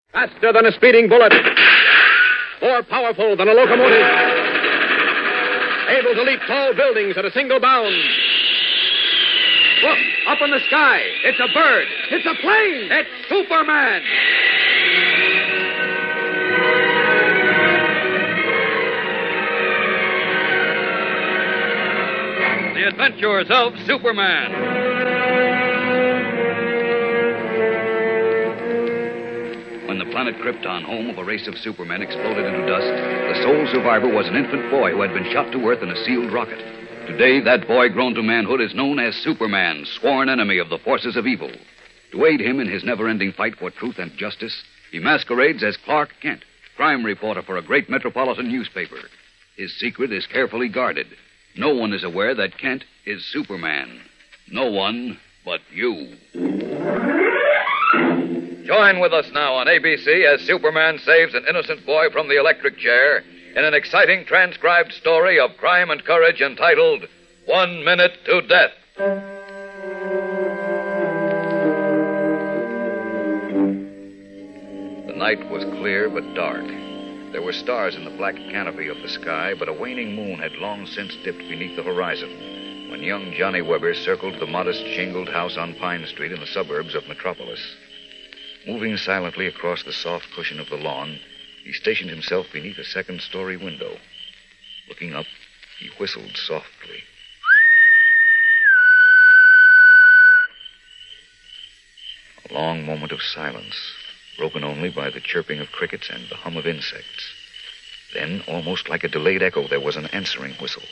Faster than a speeding bullet. More powerful than a locomotive. Able to leap tall buildings at a single bound. Look, up in the sky. It's a bird. It's a plane. It's Superman. The Adventures of Superman. When the planet Krypton, home of a race of supermen, exploded into dust, the sole survivor was an infant boy who had been shot to earth in a sealed rocket. Today, that boy grown to manhood is known as Superman, sworn enemy of the forces of evil. To aid him in his never-ending fight for truth and justice, he masquerades as Clark Kent, crime reporter for a great metropolitan newspaper. His secret is carefully guarded. No one is aware that Kent is Superman. No one but you. Join with us now on ABC as Superman saves an innocent boy from the electric chair in an exciting transcribed story of crime and courage entitled 1 Minute to Death. The night was clear but dark. There were stars in the black canopy of the sky, but a waning moon had long since dipped beneath the horizon when young Johnny Weber circled the modest shingled house on Pine Street in the suburbs of Metropolis. Moving silently across the soft cushion of the lawn, he stationed himself beneath a second-story window. Looking up, he whistled softly. A long moment of silence, broken only by the chirping of crickets and the hum of insects. Then, almost like a delayed echo, there was an answering whistle.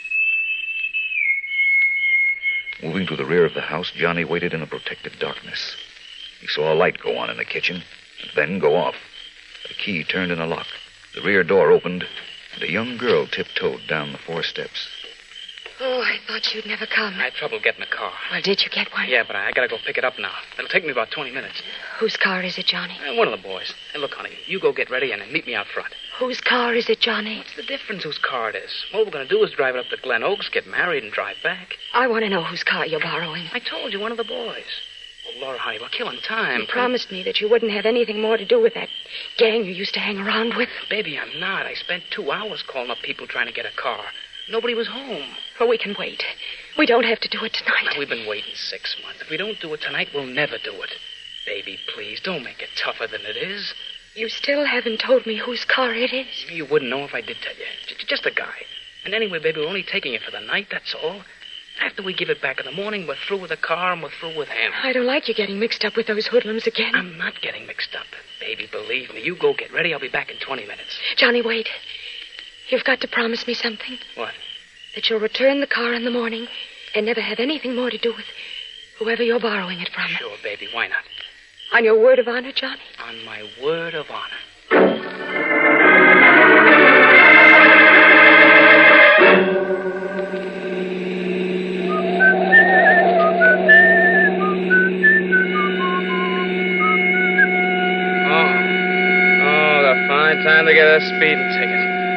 Moving to the rear of the house, Johnny waited in the protective darkness. He saw a light go on in the kitchen, and then go off. The key turned in a lock. The rear door opened, and a young girl tiptoed down the 4 steps. Oh, I thought you'd never come. I had trouble getting a car. Well, did you get one? Yeah, but I gotta go pick it up now. It'll take me about 20 minutes. Whose car is it, Johnny? One of the boys. Hey, look, honey, you go get ready and then meet me out front. Whose car is it, Johnny? What's the difference whose car it is? All we're gonna do is drive it up to Glen Oaks, get married, and drive back. I want to know whose car you're borrowing. I told you, one of the boys. Oh, Laura, honey, we're killing time. You promised me that you wouldn't have anything more to do with that gang you used to hang around with. Baby, I'm not. I spent 2 hours calling up people trying to get a car. Nobody was home. Well, we can wait. We don't have to do it tonight. Now, we've been waiting 6 months. If we don't do it tonight, we'll never do it. Baby, please, don't make it tougher than it is. You still haven't told me whose car it is. You wouldn't know if I did tell you. Just a guy. And anyway, baby, we're only taking it for the night, that's all. After we give it back in the morning, we're through with the car and we're through with him. I don't like you getting mixed up with those hoodlums again. I'm not getting mixed up. Baby, believe me. You go get ready. I'll be back in 20 minutes. Johnny, wait. You've got to promise me something. What? That you'll return the car in the morning and never have anything more to do with whoever you're borrowing it from. Sure, baby. Why not? On your word of honor, Johnny? On my word of honor. Time to get a speeding ticket.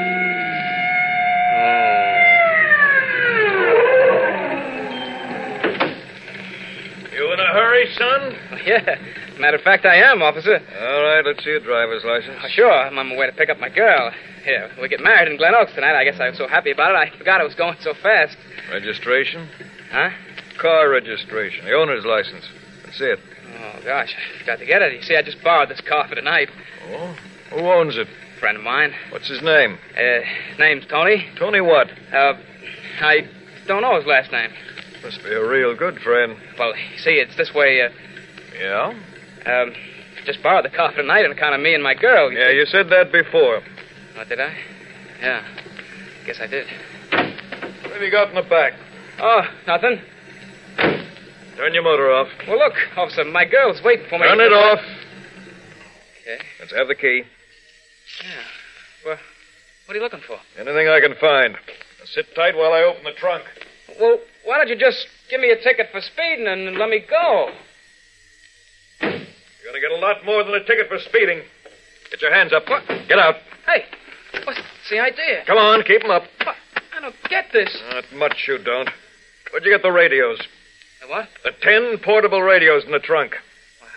You in a hurry, son? Yeah. Matter of fact, I am, officer. All right, let's see your driver's license. Oh, sure. I'm on my way to pick up my girl. Here, we get married in Glen Oaks tonight. I guess I was so happy about it, I forgot it was going so fast. Registration? Huh? Car registration. The owner's license. Let's see it. Oh, gosh, I forgot to get it. You see, I just borrowed this car for tonight. Oh? Who owns it? Friend of mine. What's his name? Name's Tony. Tony what? I don't know his last name. Must be a real good friend. Well, you see, it's this way, Yeah? Just borrowed the car for tonight on account of me and my girl. Yeah, you said that before. What, did I? Yeah. Guess I did. What have you got in the back? Oh, nothing. Turn your motor off. Well, look, officer, my girl's waiting for me. Turn it off. Okay. Let's have the key. Yeah. Well, what are you looking for? Anything I can find. Now sit tight while I open the trunk. Well, why don't you just give me a ticket for speeding and let me go? You're going to get a lot more than a ticket for speeding. Get your hands up. What? Get out. Hey, what's the idea? Come on, keep them up. What? I don't get this. Not much you don't. Where'd you get the radios? The what? The 10 portable radios in the trunk.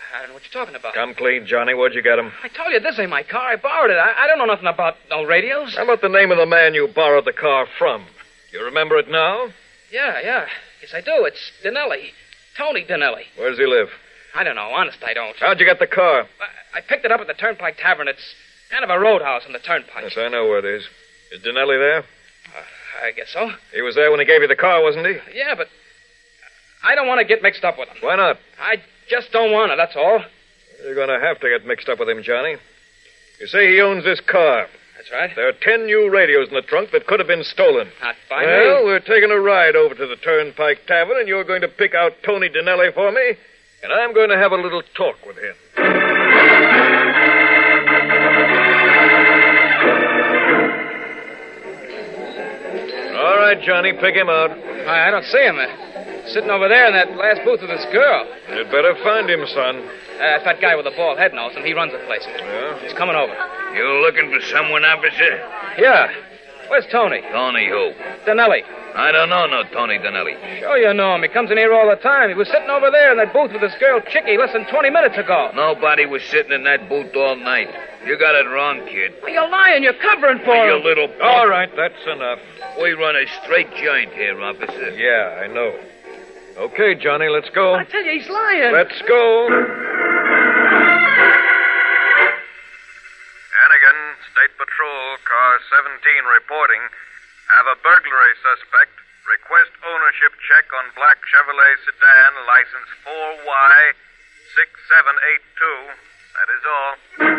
I don't know what you're talking about. Come clean, Johnny. Where'd you get him? I told you this ain't my car. I borrowed it. I don't know nothing about no radios. How about the name of the man you borrowed the car from? You remember it now? Yeah. Yes, I do. It's Dinelli. Tony Dinelli. Where does he live? I don't know. Honest, I don't. How'd you get the car? I picked it up at the Turnpike Tavern. It's kind of a roadhouse on the Turnpike. Yes, I know where it is. Is Dinelli there? I guess so. He was there when he gave you the car, wasn't he? Yeah, but I don't want to get mixed up with him. Why not? I just don't want to, that's all. You're going to have to get mixed up with him, Johnny. You say he owns this car. That's right. There are 10 new radios in the trunk that could have been stolen. Not by Well, me. we're taking a ride over to the Turnpike Tavern, and you're going to pick out Tony Dinelli for me, and I'm going to have a little talk with him. All right, Johnny, pick him out. I don't see him. Sitting over there in that last booth with this girl. You'd better find him, son. That's that guy with the bald head knows him. He runs the place. Yeah? He's coming over. You looking for someone, officer? Yeah. Where's Tony? Tony who? Dinelli. I don't know no Tony Dinelli. Sure you know him. He comes in here all the time. He was sitting over there in that booth with this girl, Chicky, less than 20 minutes ago. Nobody was sitting in that booth all night. You got it wrong, kid. Are you lying? You're covering for You him. little... All right, that's enough. We run a straight joint here, officer. Yeah, I know. Okay, Johnny, let's go. I tell you, he's lying. Let's go. Hannigan, State Patrol, car 17 reporting. Have a burglary suspect. Request ownership check on black Chevrolet sedan, license 4Y6782. That is all.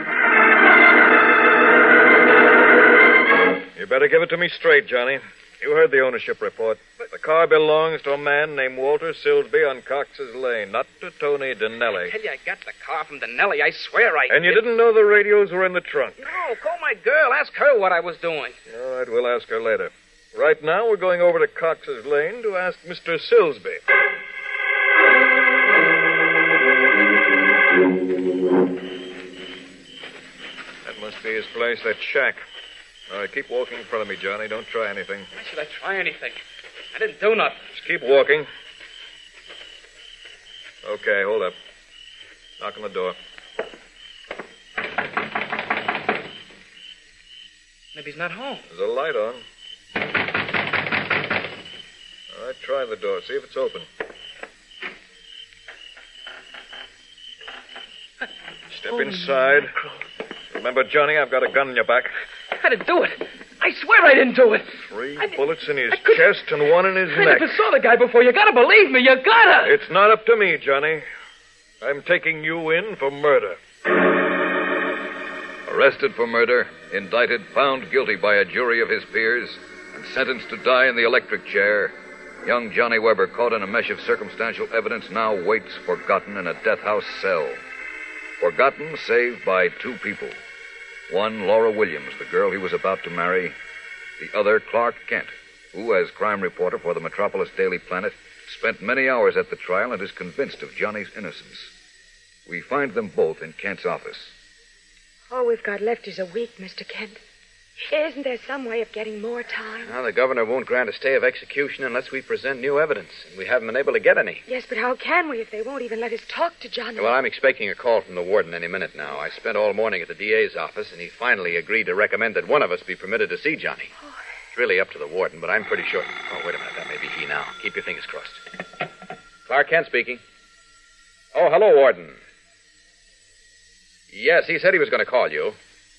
You better give it to me straight, Johnny. You heard the ownership report. The car belongs to a man named Walter Silsby on Cox's Lane, not to Tony Dinelli. I tell you, I got the car from Dinelli. I swear I And you did. didn't know the radios were in the trunk. No, call my girl. Ask her what I was doing. All right, we'll ask her later. Right now, we're going over to Cox's Lane to ask Mr. Silsby. That must be his place, that shack. All right, keep walking in front of me, Johnny. Don't try anything. Why should I try anything? I didn't do nothing. Just keep walking. Okay, hold up. Knock on the door. Maybe he's not home. There's a light on. All right, try the door. See if it's open. Step inside. Remember, Johnny, I've got a gun in your back. I didn't do it. I swear I didn't do it. 3 I- bullets in his I couldn't- chest and 1 in his I neck. never saw the guy before. You gotta believe me. You gotta. It's not up to me, Johnny. I'm taking you in for murder. Arrested for murder, indicted, found guilty by a jury of his peers, and sentenced to die in the electric chair, young Johnny Weber, caught in a mesh of circumstantial evidence, now waits forgotten in a death house cell. Forgotten, saved by 2 people. One, Laura Williams, the girl he was about to marry. The other, Clark Kent, who, as crime reporter for the Metropolis Daily Planet, spent many hours at the trial and is convinced of Johnny's innocence. We find them both in Kent's office. All we've got left is a week, Mr. Kent. Isn't there some way of getting more time? Now, the governor won't grant a stay of execution unless we present new evidence, and we haven't been able to get any. Yes, but how can we if they won't even let us talk to Johnny? Well, I'm expecting a call from the warden any minute now. I spent all morning at the DA's office, and he finally agreed to recommend that one of us be permitted to see Johnny. It's really up to the warden, but I'm pretty sure... Oh, wait a minute. That may be he now. Keep your fingers crossed. Clark Kent speaking. Oh, hello, warden. Yes, he said he was going to call you.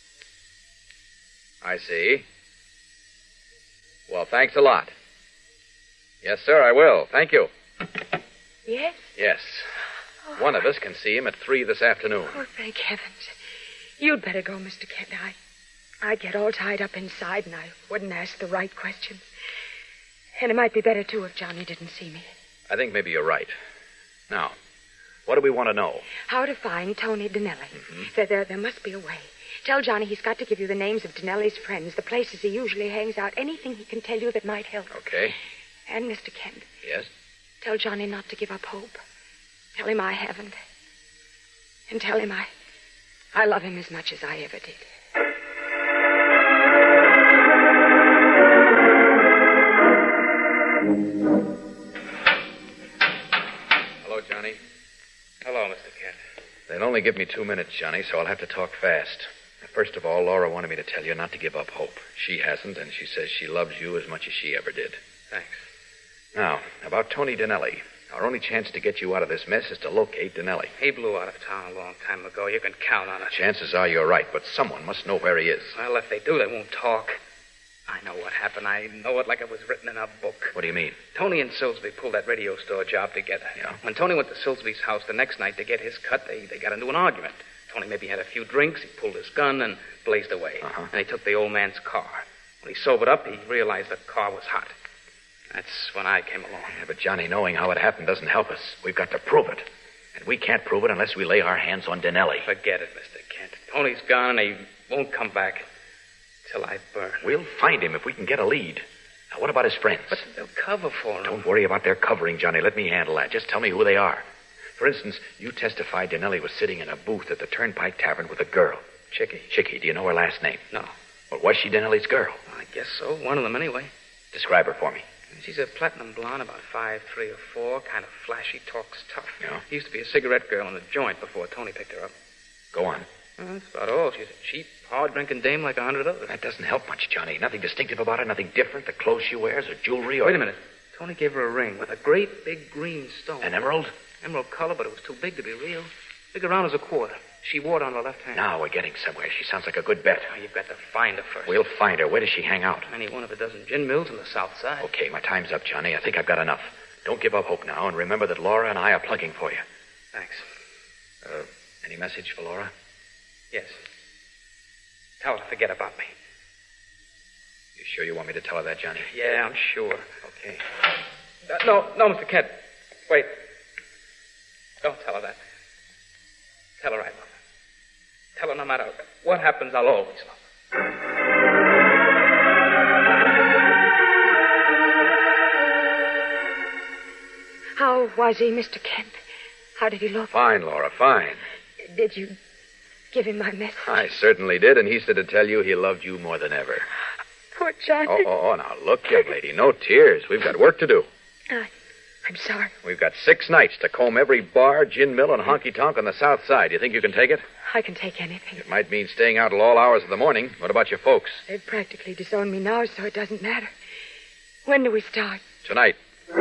I see. Well, thanks a lot. Yes, sir, I will. Thank you. Yes? Yes. One of us can see him at 3 this afternoon. Oh, thank heavens. You'd better go, Mr. Kent. I'd get all tied up inside and I wouldn't ask the right questions. And it might be better, too, if Johnny didn't see me. I think maybe you're right. Now, what do we want to know? How to find Tony Dinelli. There must be a way. Tell Johnny he's got to give you the names of Dinelli's friends, the places he usually hangs out, anything he can tell you that might help. Okay. And, Mr. Kent, Yes? tell Johnny not to give up hope. Tell him I haven't. And tell him I love him as much as I ever did. Hello, Johnny. Hello, Mr. Kent. They'll only give me 2 minutes, Johnny, so I'll have to talk fast. First of all, Laura wanted me to tell you not to give up hope. She hasn't, and she says she loves you as much as she ever did. Thanks. Now, about Tony Dinelli. Our only chance to get you out of this mess is to locate Dinelli. He blew out of town a long time ago. You can count on it. Chances are you're right, but someone must know where he is. Well, if they do, they won't talk. I know what happened. I know it like it was written in a book. What do you mean? Tony and Silsby pulled that radio store job together. Yeah? When Tony went to Silsby's house the next night to get his cut, they got into an argument. Tony maybe had a few drinks. He pulled his gun and blazed away. Uh-huh. And he took the old man's car. When he sobered up, he realized the car was hot. That's when I came along. Yeah, but Johnny, knowing how it happened doesn't help us. We've got to prove it. And we can't prove it unless we lay our hands on Dinelli. Forget it, Mr. Kent. Tony's gone and he won't come back till I burn. We'll find him if we can get a lead. Now, what about his friends? But they'll cover for him. Don't worry about their covering, Johnny. Let me handle that. Just tell me who they are. For instance, you testified Dinelli was sitting in a booth at the Turnpike Tavern with a girl. Chicky. Do you know her last name? No. Well, was she Dinelli's girl? I guess so. One of them, anyway. Describe her for me. She's a platinum blonde, about 5'3" or 4, kind of flashy, talks tough. Yeah? Used to be a cigarette girl in a joint before Tony picked her up. Go on. Well, that's about all. She's a cheap, hard-drinking dame like 100 others. That doesn't help much, Johnny. Nothing distinctive about her, nothing different. The clothes she wears or jewelry or... Wait a minute. Tony gave her a ring with a great big green stone. An emerald? Emerald color, but it was too big to be real. Big around as a quarter. She wore it on her left hand. Now we're getting somewhere. She sounds like a good bet. Oh, you've got to find her first. We'll find her. Where does she hang out? Any one of a dozen gin mills in the south side. Okay, my time's up, Johnny. I think I've got enough. Don't give up hope now, and remember that Laura and I are plugging for you. Thanks. Any message for Laura? Yes. Tell her to forget about me. You sure you want me to tell her that, Johnny? Yeah, I'm sure. Okay. No, Mr. Kent. Wait. Don't tell her that. Tell her I love her. Tell her no matter what happens, I'll always love her. How was he, Mr. Kent? How did he look? Fine, Laura, fine. Did you give him my message? I certainly did, and he said to tell you he loved you more than ever. Poor Johnny. Oh, now look, young lady, no tears. We've got work to do. I'm sorry. We've got 6 nights to comb every bar, gin mill, and honky-tonk on the south side. You think you can take it? I can take anything. It might mean staying out till all hours of the morning. What about your folks? They've practically disowned me now, so it doesn't matter. When do we start? Tonight.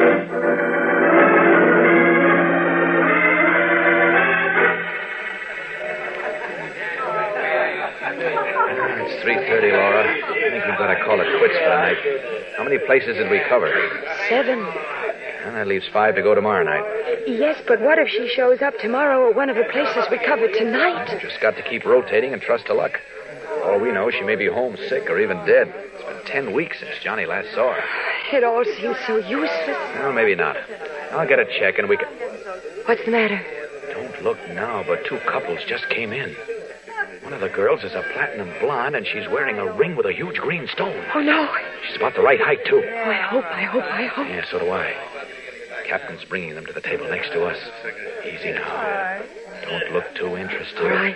It's 3:30, Laura. I think we've got to call it quits for the night. How many places did we cover? 7. Well, that leaves 5 to go tomorrow night. Yes, but what if she shows up tomorrow at one of the places we covered tonight? Just got to keep rotating and trust to luck. For all we know, she may be homesick or even dead. It's been 10 weeks since Johnny last saw her. It all seems so useless. Well, maybe not. I'll get a check and we can... What's the matter? Don't look now, but 2 couples just came in. One of the girls is a platinum blonde, and she's wearing a ring with a huge green stone. Oh, no. She's about the right height, too. Oh, I hope. Yeah, so do I. Captain's bringing them to the table next to us. Easy now. Don't look too interested. All right.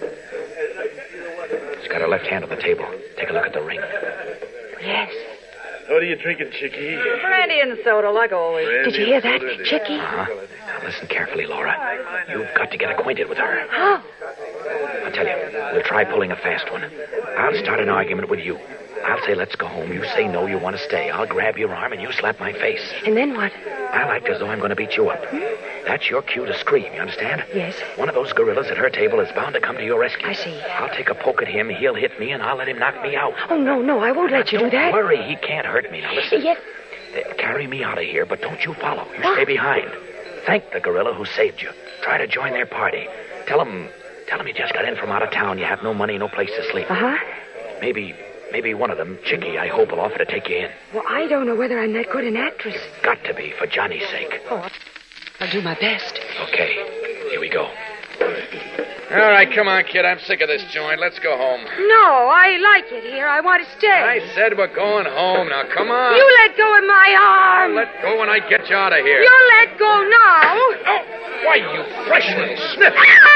She's got her left hand on the table. Take a look at the ring. Yes. What are you drinking, Chicky? Brandy and soda, like always. Did you hear that, Chicky? Uh-huh. Now listen carefully, Laura. You've got to get acquainted with her. How? I'll tell you, we'll try pulling a fast one. I'll start an argument with you. I'll say, let's go home. You say no, you want to stay. I'll grab your arm and you slap my face. And then what? I'll act as though I'm going to beat you up. That's your cue to scream, you understand? Yes. One of those gorillas at her table is bound to come to your rescue. I see. I'll take a poke at him, he'll hit me, and I'll let him knock me out. Oh, no, I won't let you do that. Don't worry, he can't hurt me. Now listen. Yes. Carry me out of here, but don't you follow. You stay behind. Thank the gorilla who saved you. Try to join their party. Tell him you just got in from out of town. You have no money, no place to sleep. Uh-huh. Maybe one of them, Chicky, I hope, will offer to take you in. Well, I don't know whether I'm that good an actress. Got to be, for Johnny's sake. Oh, I'll do my best. Okay, here we go. All right, come on, kid. I'm sick of this joint. Let's go home. No, I like it here. I want to stay. I said we're going home. Now, come on. You let go of my arm. I'll let go when I get you out of here. You let go now. Oh, why, you fresh little sniff.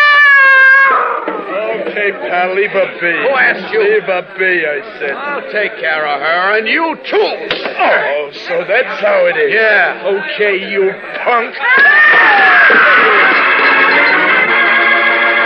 Okay, pal, leave her be. Who asked you? Leave her be, I said. I'll take care of her, and you too. Oh, so that's how it is. Yeah. Okay, you punk.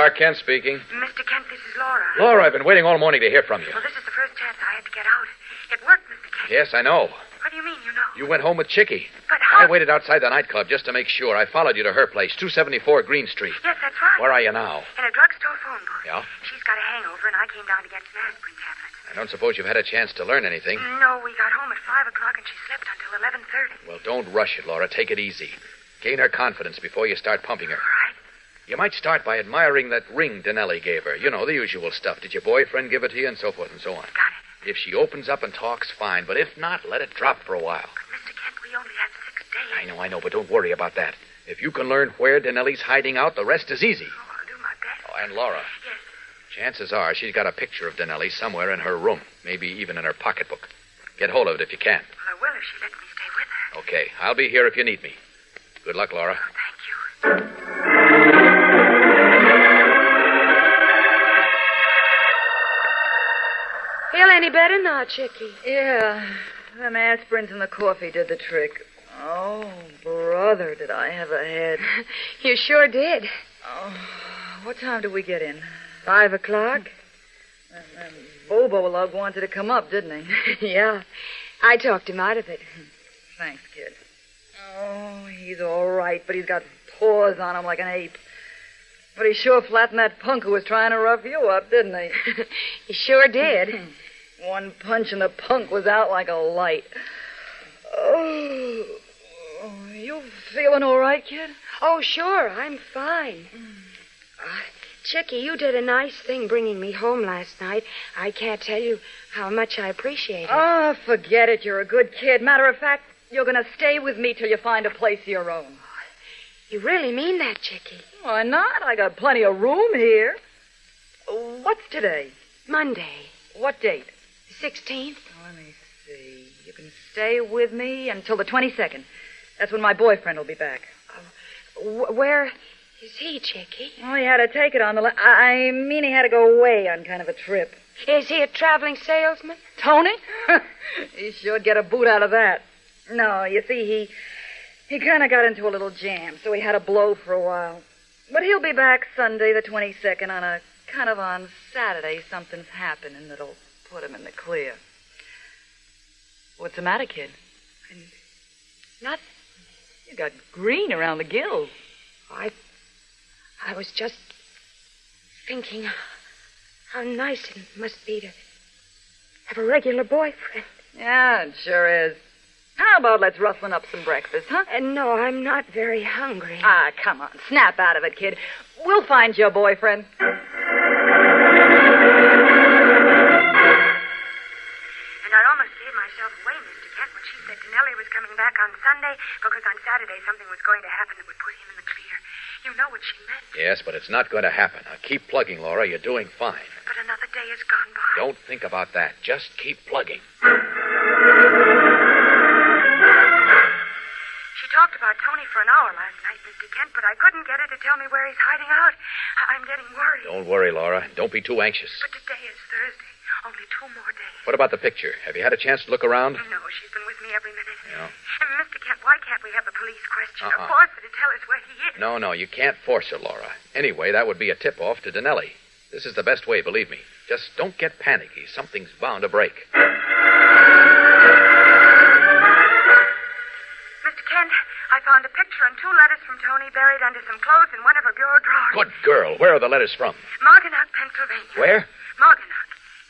Clark Kent speaking. Mr. Kent, this is Laura. Laura, I've been waiting all morning to hear from you. Well, this is the first chance I had to get out. It worked, Mr. Kent. Yes, I know. What do you mean, you know? You went home with Chicky. But how? I waited outside the nightclub just to make sure. I followed you to her place, 274 Green Street. Yes, that's right. Where are you now? In a drugstore phone booth. Yeah? She's got a hangover, and I came down to get some aspirin tablets. I don't suppose you've had a chance to learn anything. No, we got home at 5 o'clock, and she slept until 11:30. Well, don't rush it, Laura. Take it easy. Gain her confidence before you start pumping her. All right. You might start by admiring that ring Denelli gave her. You know, the usual stuff. Did your boyfriend give it to you, and so forth and so on. Got it. If she opens up and talks, fine. But if not, let it drop for a while. But, Mr. Kent, we only have 6 days. I know, but don't worry about that. If you can learn where Denelli's hiding out, the rest is easy. Oh, I'll do my best. Oh, and Laura. Yes. Chances are she's got a picture of Denelli somewhere in her room, maybe even in her pocketbook. Get hold of it if you can. Well, I will if she lets me stay with her. Okay, I'll be here if you need me. Good luck, Laura. Oh, thank you. Feel any better now, Chicky? Yeah, them aspirins and the coffee did the trick. Oh, brother, did I have a head. You sure did. Oh, what time did we get in? 5 o'clock? And Bobo Lug wanted to come up, didn't he? Yeah. I talked him out of it. Thanks, kid. Oh, he's all right, but he's got paws on him like an ape. But he sure flattened that punk who was trying to rough you up, didn't he? He sure did. One punch and the punk was out like a light. Oh, you feeling all right, kid? Oh, sure, I'm fine. Chicky, you did a nice thing bringing me home last night. I can't tell you how much I appreciate it. Oh, forget it. You're a good kid. Matter of fact, you're going to stay with me till you find a place of your own. You really mean that, Chicky? Why not? I got plenty of room here. What's today? Monday. What date? 16th. Let me see. You can stay with me until the 22nd. That's when my boyfriend will be back. Where is he, Chicky? Well, he had to take it on the... I mean, he had to go away on kind of a trip. Is he a traveling salesman? Tony? He sure get a boot out of that. No, you see, he kind of got into a little jam, so he had to blow for a while. But he'll be back Sunday the 22nd on Saturday, something's happening that'll put him in the clear. What's the matter, kid? Nothing. You got green around the gills. I was just thinking how nice it must be to have a regular boyfriend. Yeah, it sure is. How about let's rustle up some breakfast, huh? No, I'm not very hungry. Ah, come on. Snap out of it, kid. We'll find your boyfriend. I almost gave myself away, Mr. Kent, when she said Denelli was coming back on Sunday because on Saturday something was going to happen that would put him in the clear. You know what she meant. Yes, but it's not going to happen. Now, keep plugging, Laura. You're doing fine. But another day has gone by. Don't think about that. Just keep plugging. She talked about Tony for an hour last night, Mr. Kent, but I couldn't get her to tell me where he's hiding out. I'm getting worried. Don't worry, Laura. Don't be too anxious. But today is Thursday. Only 2 more days. What about the picture? Have you had a chance to look around? No, she's been with me every minute. Yeah. And Mr. Kent, why can't we have the police question her? Force her to tell us where he is. No, you can't force her, Laura. Anyway, that would be a tip-off to Denelli. This is the best way, believe me. Just don't get panicky. Something's bound to break. Mr. Kent, I found a picture and 2 letters from Tony buried under some clothes in one of her bureau drawers. Good girl. Where are the letters from? Mauganac, Pennsylvania. Where? Mauganac.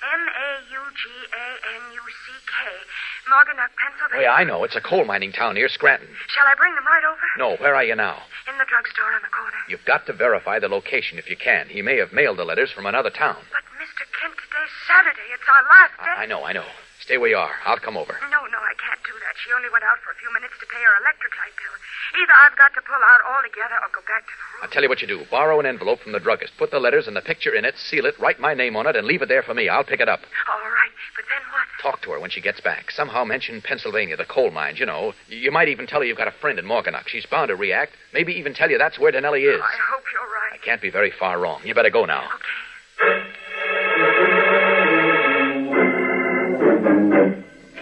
Mauganuck. Mauganac, Pennsylvania. Oh, yeah, I know. It's a coal mining town near Scranton. Shall I bring them right over? No, where are you now? In the drugstore on the corner. You've got to verify the location if you can. He may have mailed the letters from another town. But, Mr. Kent, today's Saturday. It's our last day. I know. Stay where you are. I'll come over. No, I can't do that. She only went out for a few minutes to pay her electric light bill. Either I've got to pull out altogether or go back to the room. I'll tell you what you do. Borrow an envelope from the druggist. Put the letters and the picture in it, seal it, write my name on it, and leave it there for me. I'll pick it up. All right, but then what? Talk to her when she gets back. Somehow mention Pennsylvania, the coal mines, you know. You might even tell her you've got a friend in Mauganac. She's bound to react. Maybe even tell you that's where Denelli is. I hope you're right. I can't be very far wrong. You better go now. Okay.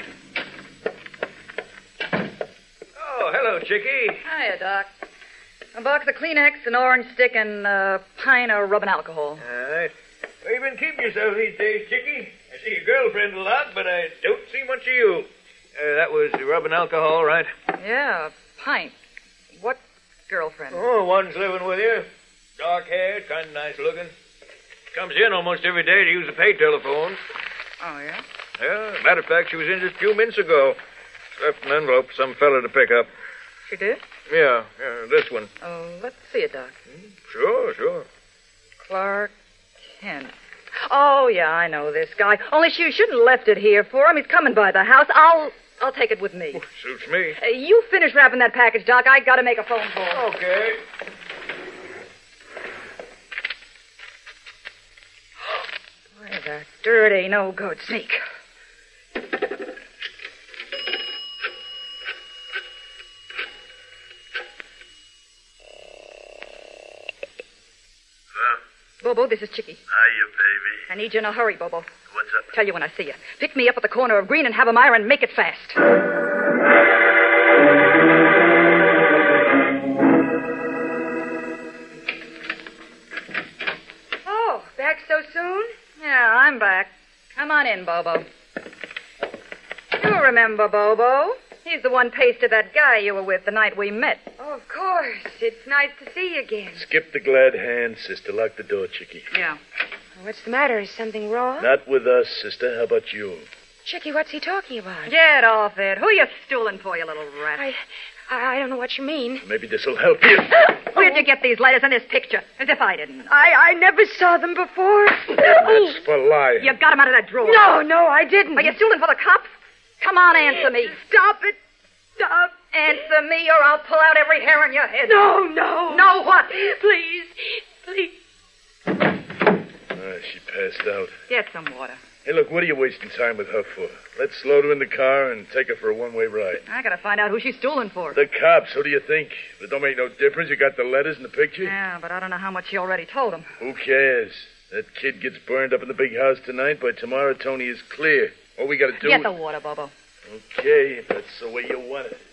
Oh, hello, Chicky. Hiya, Doc. A box of Kleenex, an orange stick, and a pint of rubbing alcohol. All right. Where you been keeping yourself these days, Chickie? I see your girlfriend a lot, but I don't see much of you. That was rubbing alcohol, right? Yeah, a pint. What girlfriend? Oh, one's living with you. Dark-haired, kind of nice looking. Comes in almost every day to use the pay telephone. Oh, yeah? Yeah, matter of fact, she was in just a few minutes ago. Left an envelope for some fella to pick up. She did? Yeah, this one. Oh, let's see it, Doc. Sure. Clark Kent. Oh, yeah, I know this guy. Only you shouldn't have left it here for him. He's coming by the house. I'll take it with me. Oh, suits me. You finish wrapping that package, Doc. I gotta make a phone call. Okay. Why, that dirty, no good sneak. Bobo, this is Chickie. Hiya, baby. I need you in a hurry, Bobo. What's up? Tell you when I see you. Pick me up at the corner of Green and have 'em iron and make it fast. Oh, back so soon? Yeah, I'm back. Come on in, Bobo. You remember Bobo? He's the one pasted that guy you were with the night we met. Oh, of course. It's nice to see you again. Skip the glad hand, sister. Lock the door, Chickie. Yeah. What's the matter? Is something wrong? Not with us, sister. How about you? Chickie, what's he talking about? Get off it. Who you stooling for, you little rat? I don't know what you mean. Maybe this'll help you. Where'd you get these letters and this picture? As if I didn't know. I never saw them before. That's for lying. You got 'em out of that drawer. No, I didn't. Are you stooling for the cops? Come on, answer me. Stop it. Stop. Answer me or I'll pull out every hair on your head. No. No what? Please. She passed out. Get some water. Hey, look, what are you wasting time with her for? Let's load her in the car and take her for a one-way ride. I gotta find out who she's stooling for. The cops, who do you think? It don't make no difference. You got the letters and the picture? Yeah, but I don't know how much she already told him. Who cares? That kid gets burned up in the big house tonight. By tomorrow, Tony is clear. All we gotta do Get the water, Bobo. Okay, if that's the way you want it.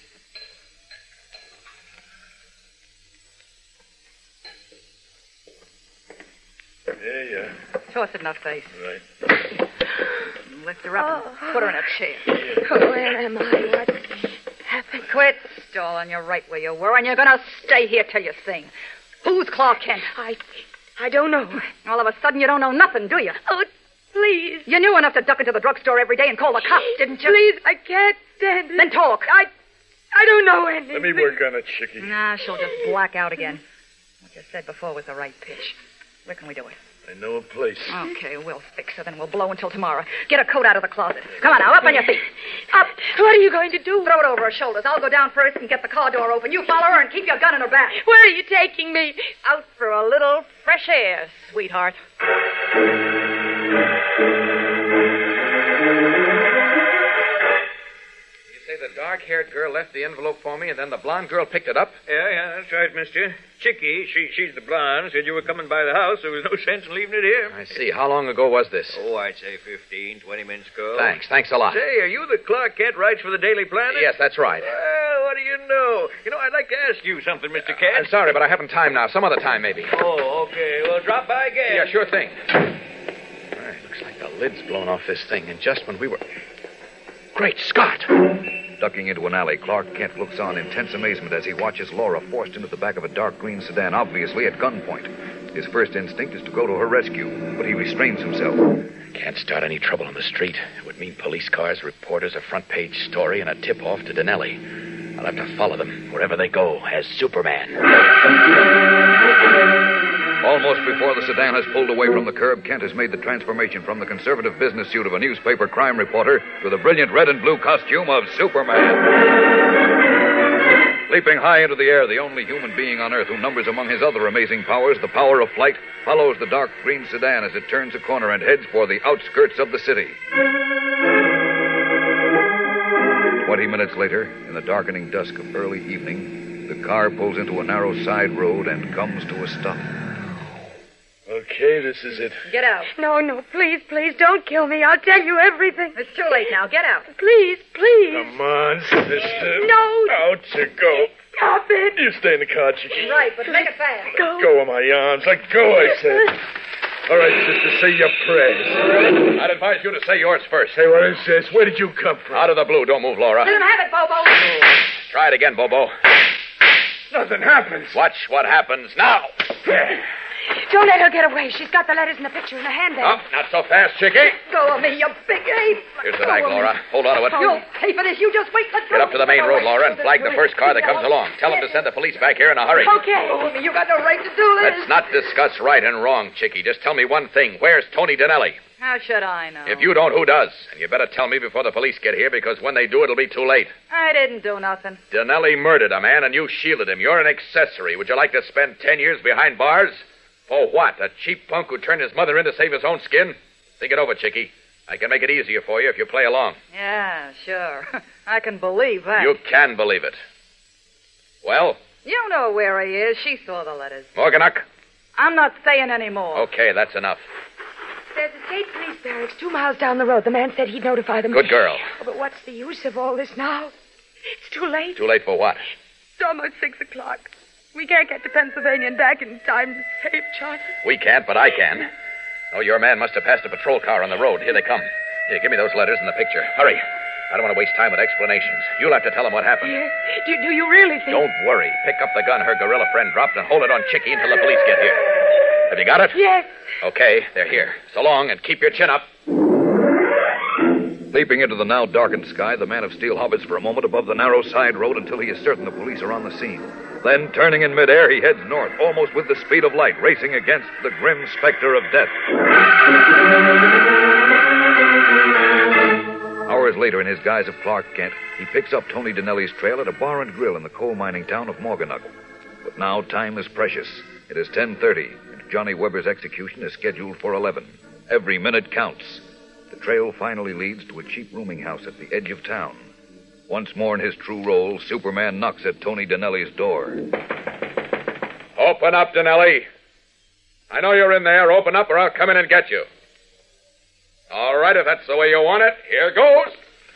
There you are. Toss it in her face. Right. Lift her up and put her in a chair. Where am I? What happened? Quit stalling. You're right where you were, and you're gonna stay here till you sing. Who's Clark Kent? I don't know. All of a sudden, you don't know nothing, do you? Oh, please. You knew enough to duck into the drugstore every day and call the cops, didn't you? Please, I can't stand it. Then talk. I don't know anything. Let me work on it, Chickie. Nah, she'll just black out again. What you said before was the right pitch. Where can we do it? I know a place. Okay, we'll fix her, then we'll blow until tomorrow. Get her coat out of the closet. Come on now, up on your feet. Up. What are you going to do? Throw it over her shoulders. I'll go down first and get the car door open. You follow her and keep your gun in her back. Where are you taking me? Out for a little fresh air, sweetheart. You say the dark-haired girl left the envelope for me, and then the blonde girl picked it up? Yeah, that's right, mister. Chickie, she's the blonde, said you were coming by the house. There was no sense in leaving it here. I see. How long ago was this? Oh, I'd say 15, 20 minutes ago. Thanks a lot. Say, are you the Clark Kent writes for the Daily Planet? Yes, that's right. Well, what do you know? I'd like to ask you something, Mr. Kent. I'm sorry, but I haven't time now. Some other time, maybe. Oh, okay. Well, drop by again. Yeah, sure thing. Looks like the lid's blown off this thing, and just when we were... Great Scott! Ducking into an alley, Clark Kent looks on in tense amazement as he watches Laura forced into the back of a dark green sedan, obviously at gunpoint. His first instinct is to go to her rescue, but he restrains himself. Can't start any trouble on the street. It would mean police cars, reporters, a front-page story, and a tip-off to Denelli. I'll have to follow them wherever they go as Superman. Almost before the sedan has pulled away from the curb, Kent has made the transformation from the conservative business suit of a newspaper crime reporter to the brilliant red and blue costume of Superman. Leaping high into the air, the only human being on Earth who numbers among his other amazing powers the power of flight follows the dark green sedan as it turns a corner and heads for the outskirts of the city. 20 minutes later, in the darkening dusk of early evening, the car pulls into a narrow side road and comes to a stop. Okay, this is it. Get out. No, please, don't kill me. I'll tell you everything. It's too late now. Get out. Please. Come on, sister. No. Out you go. Stop it. You stay in the car, Chicky. Right, but make it fast. Let go of my arms. Let go, I said. All right, sister, say your prayers. I'd advise you to say yours first. Hey, what is this? Where did you come from? Out of the blue. Don't move, Laura. Let him have it, Bobo. Try it again, Bobo. Nothing happens. Watch what happens now. Don't let her get away. She's got the letters and the picture in her handbag. Oh, not so fast, Chicky. Go of me, you big ape. Here's the bag, Laura. Hold on to it. You'll pay for this. You just wait. Let's Get up to the main road, Laura, and flag the first car that comes along. Tell them to send the police back here in a hurry. Okay. Go of me. You got no right to do this. Let's not discuss right and wrong, Chicky. Just tell me one thing. Where's Tony Donnelly? How should I know? If you don't, who does? And you better tell me before the police get here, because when they do, it'll be too late. I didn't do nothing. Donnelly murdered a man, and you shielded him. You're an accessory. Would you like to spend 10 years behind bars? For what? A cheap punk who turned his mother in to save his own skin? Think it over, Chicky. I can make it easier for you if you play along. Yeah, sure. I can believe that. You can believe it. Well? You know where he is. She saw the letters. Morganuk? I'm not saying any more. Okay, that's enough. There's a state police barracks 2 miles down the road. The man said he'd notify them. Good girl. Oh, but what's the use of all this now? It's too late. Too late for what? It's almost 6 o'clock. We can't get to Pennsylvania and back in time to save Johnny. We can't, but I can. Oh, your man must have passed a patrol car on the road. Here they come. Here, give me those letters and the picture. Hurry. I don't want to waste time with explanations. You'll have to tell them what happened. Yeah. Do you really think... Don't worry. Pick up the gun her gorilla friend dropped and hold it on Chicky until the police get here. Have you got it? Yes. Okay, they're here. So long, and keep your chin up. Leaping into the now darkened sky, the man of steel hovers for a moment above the narrow side road until he is certain the police are on the scene. Then, turning in midair, he heads north, almost with the speed of light, racing against the grim specter of death. Hours later, in his guise of Clark Kent, he picks up Tony Donnelly's trail at a bar and grill in the coal mining town of Morganuk. But now time is precious. It is 10:30, and Johnny Weber's execution is scheduled for 11. Every minute counts. The trail finally leads to a cheap rooming house at the edge of town. Once more in his true role, Superman knocks at Tony Donnelly's door. Open up, Donnelly. I know you're in there. Open up or I'll come in and get you. All right, if that's the way you want it, here goes.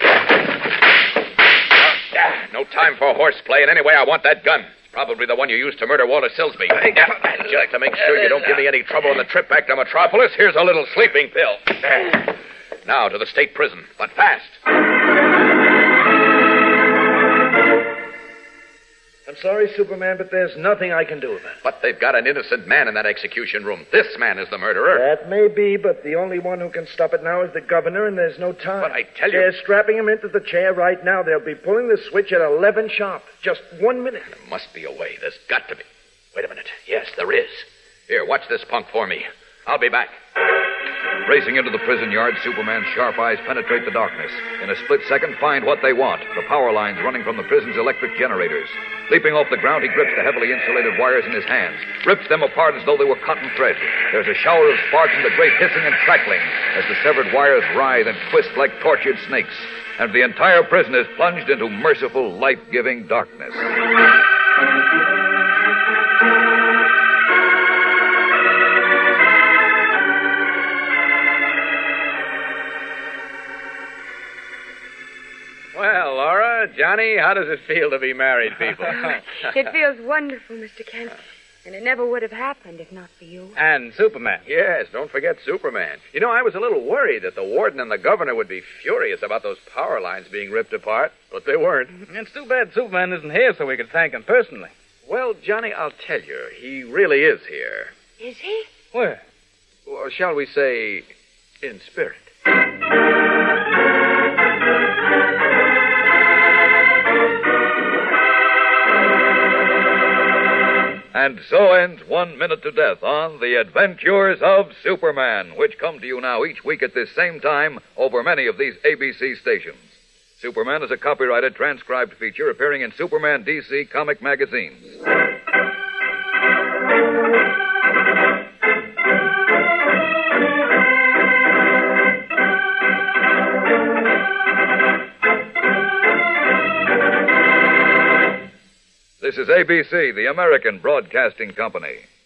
No time for horseplay, and anyway, I want that gun. It's probably the one you used to murder Walter Silsby. Just to make sure you don't give me any trouble on the trip back to Metropolis, here's a little sleeping pill. Now to the state prison, but fast. I'm sorry, Superman, but there's nothing I can do about it. But they've got an innocent man in that execution room. This man is the murderer. That may be, but the only one who can stop it now is the governor, and there's no time. But I tell you... They're strapping him into the chair right now. They'll be pulling the switch at 11 sharp. Just 1 minute. There must be a way. There's got to be. Wait a minute. Yes, there is. Here, watch this punk for me. I'll be back. Racing into the prison yard, Superman's sharp eyes penetrate the darkness. In a split second, find what they want, the power lines running from the prison's electric generators. Leaping off the ground, he grips the heavily insulated wires in his hands, rips them apart as though they were cotton thread. There's a shower of sparks and a great hissing and crackling as the severed wires writhe and twist like tortured snakes, and the entire prison is plunged into merciful, life-giving darkness. Well, Laura, Johnny, how does it feel to be married people? It feels wonderful, Mr. Kent. And it never would have happened if not for you. And Superman. Yes, don't forget Superman. You know, I was a little worried that the warden and the governor would be furious about those power lines being ripped apart, but they weren't. It's too bad Superman isn't here so we could thank him personally. Well, Johnny, I'll tell you, he really is here. Is he? Where? Or shall we say, in spirit. And so ends 1 Minute to Death on The Adventures of Superman, which come to you now each week at this same time over many of these ABC stations. Superman is a copyrighted, transcribed feature appearing in Superman DC comic magazines. This is ABC, the American Broadcasting Company.